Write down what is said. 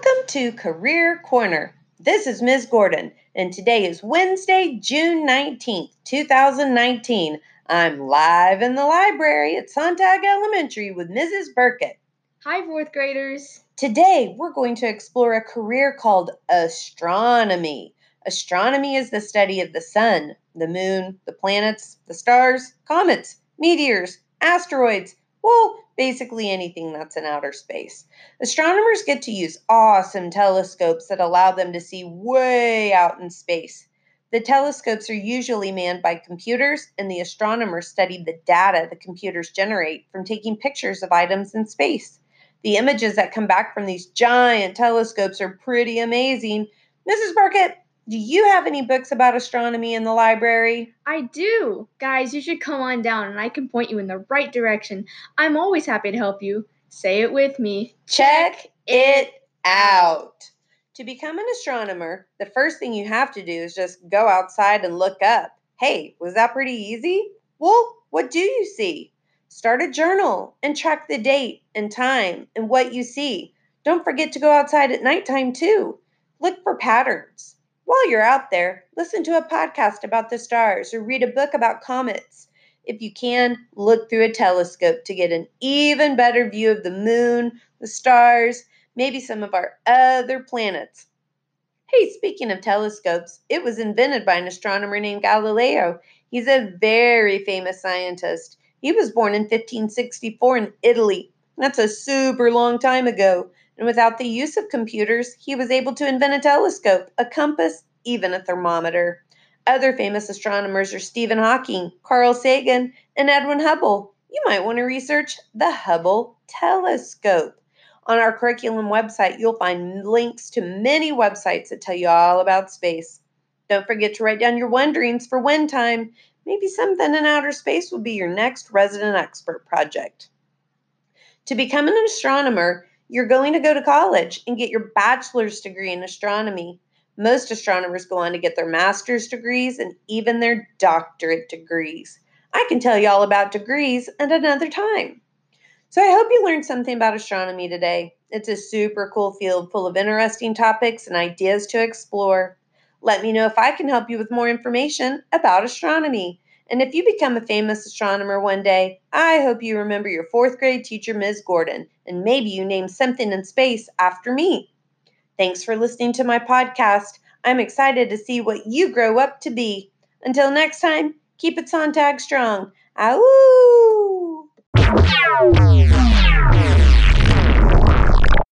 Welcome to Career Corner. This is Ms. Gordon, and today is Wednesday, June 19th, 2019. I'm live in the library at Sontag Elementary with Mrs. Burkett. Hi, fourth graders. Today, we're going to explore a career called astronomy. Astronomy is the study of the sun, the moon, the planets, the stars, comets, meteors, asteroids, well, basically anything that's in outer space. Astronomers get to use awesome telescopes that allow them to see way out in space. The telescopes are usually manned by computers, and the astronomers study the data the computers generate from taking pictures of items in space. The images that come back from these giant telescopes are pretty amazing. Mrs. Burkett, do you have any books about astronomy in the library? I do. Guys, you should come on down and I can point you in the right direction. I'm always happy to help you. Say it with me. Check it out. To become an astronomer, the first thing you have to do is just go outside and look up. Hey, was that pretty easy? Well, what do you see? Start a journal and track the date and time and what you see. Don't forget to go outside at nighttime too. Look for patterns. While you're out there, listen to a podcast about the stars or read a book about comets. If you can, look through a telescope to get an even better view of the moon, the stars, maybe some of our other planets. Hey, speaking of telescopes, it was invented by an astronomer named Galileo. He's a very famous scientist. He was born in 1564 in Italy. That's a super long time ago. And without the use of computers, he was able to invent a telescope, a compass, even a thermometer. Other famous astronomers are Stephen Hawking, Carl Sagan, and Edwin Hubble. You might want to research the Hubble telescope. On our curriculum website, you'll find links to many websites that tell you all about space. Don't forget to write down your wonderings for when time. Maybe something in outer space will be your next resident expert project. To become an astronomer, you're going to go to college and get your bachelor's degree in astronomy. Most astronomers go on to get their master's degrees and even their doctorate degrees. I can tell you all about degrees at another time. So I hope you learned something about astronomy today. It's a super cool field full of interesting topics and ideas to explore. Let me know if I can help you with more information about astronomy. And if you become a famous astronomer one day, I hope you remember your fourth grade teacher, Ms. Gordon, and maybe you name something in space after me. Thanks for listening to my podcast. I'm excited to see what you grow up to be. Until next time, keep it Sontag strong. Ow!